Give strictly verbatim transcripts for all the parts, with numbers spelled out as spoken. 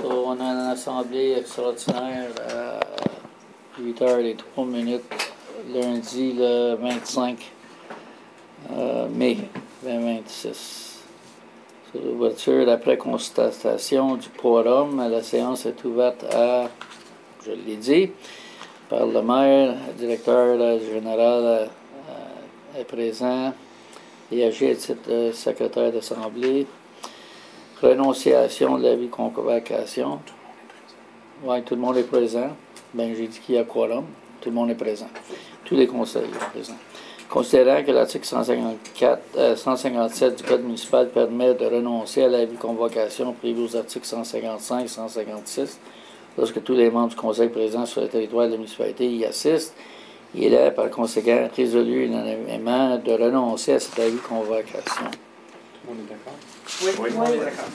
So, on a une assemblée extraordinaire à huit heures et trois minutes, lundi le vingt-cinq euh, mai deux mille vingt-six. Sur l'ouverture, après constatation du quorum, la séance est ouverte à, je l'ai dit, par le maire, le directeur général euh, est présent et agit à titre de secrétaire d'assemblée. Renonciation de l'avis de convocation. Oui, tout le monde est présent. Bien, j'ai dit qu'il y a quorum. Tout le monde est présent. Tous les conseillers sont présents. Considérant que l'article cent cinquante-quatre, euh, cent cinquante-sept du Code municipal permet de renoncer à l'avis de convocation prévu aux articles cent cinquante-cinq et cent cinquante-six, lorsque tous les membres du conseil présents sur le territoire de la municipalité y assistent, il est par conséquent résolu unanimement de renoncer à cet avis de convocation. On est d'accord? Oui, oui, on est d'accord.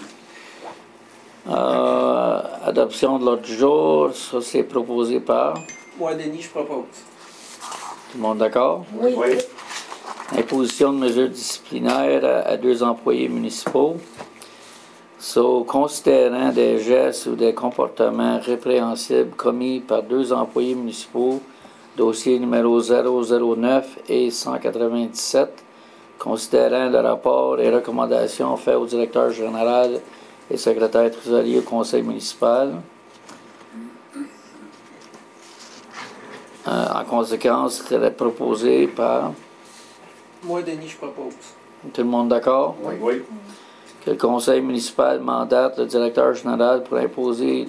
Euh, adoption de l'ordre du jour, ça c'est proposé par. Moi, Denis, je propose. Tout le monde d'accord? Oui. oui. Imposition de mesures disciplinaires à, à deux employés municipaux. So, considérant des gestes ou des comportements répréhensibles commis par deux employés municipaux, dossier numéro zéro zéro neuf et cent quatre-vingt-dix-sept, considérant le rapport et recommandations faites au directeur général et secrétaire trésorier au conseil municipal. Euh, en conséquence, serait proposé par. Moi, Denis, je propose. Tout le monde d'accord? Oui. oui. Que le conseil municipal mandate le directeur général pour imposer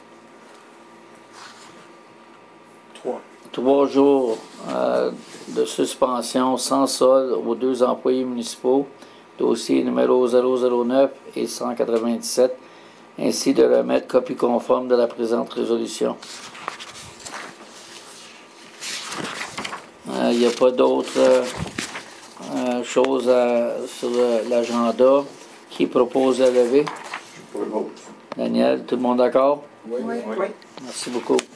Trois. trois jours euh, de suspension sans solde aux deux employés municipaux, dossier numéro zéro zéro neuf et cent quatre-vingt-dix-sept, ainsi de remettre copie conforme de la présente résolution. Il n'y a pas d'autres euh, choses à, sur l'agenda. Qui propose à lever? Je propose. Daniel, tout le monde d'accord? Oui. Oui. oui. Merci beaucoup.